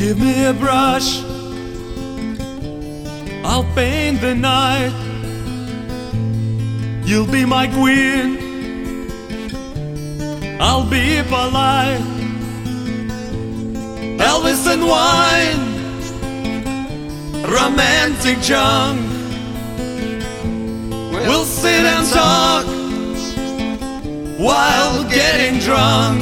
Give me a brush, I'll paint the night. You'll be my queen, I'll be polite. Elvis and wine, romantic junk. We'll sit and talk while getting drunk.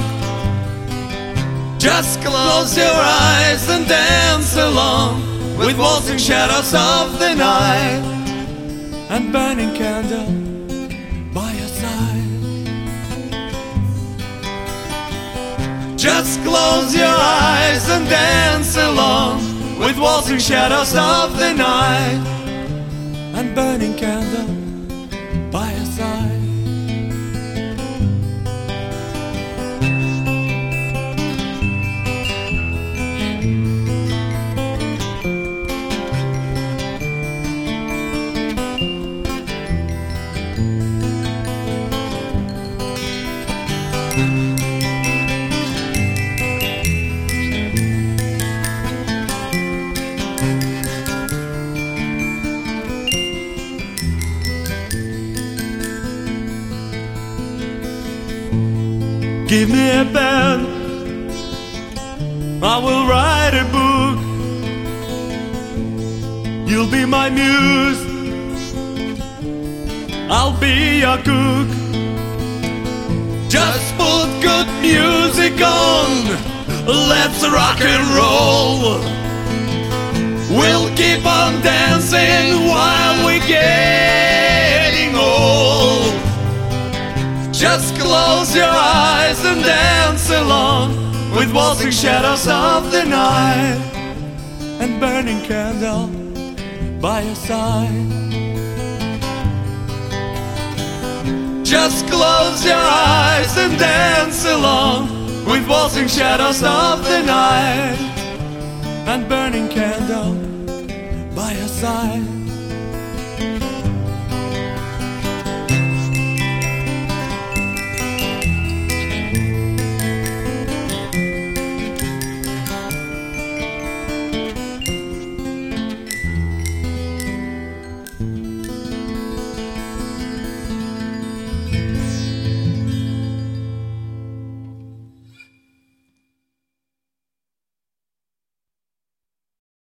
Just close your eyes and dance along with waltzing shadows of the night and burning candle by your side. Just close your eyes and dance along with waltzing shadows of the night and burning candle by your side. Give me a pen, I will write a book. You'll be my muse, I'll be your cook. Just put good music on, let's rock and roll. We'll keep on dancing while we're getting old. Just close your eyes and dance along with waltzing shadows of the night and burning candle by your side. Just close your eyes and dance along with waltzing shadows of the night and burning candle by your side.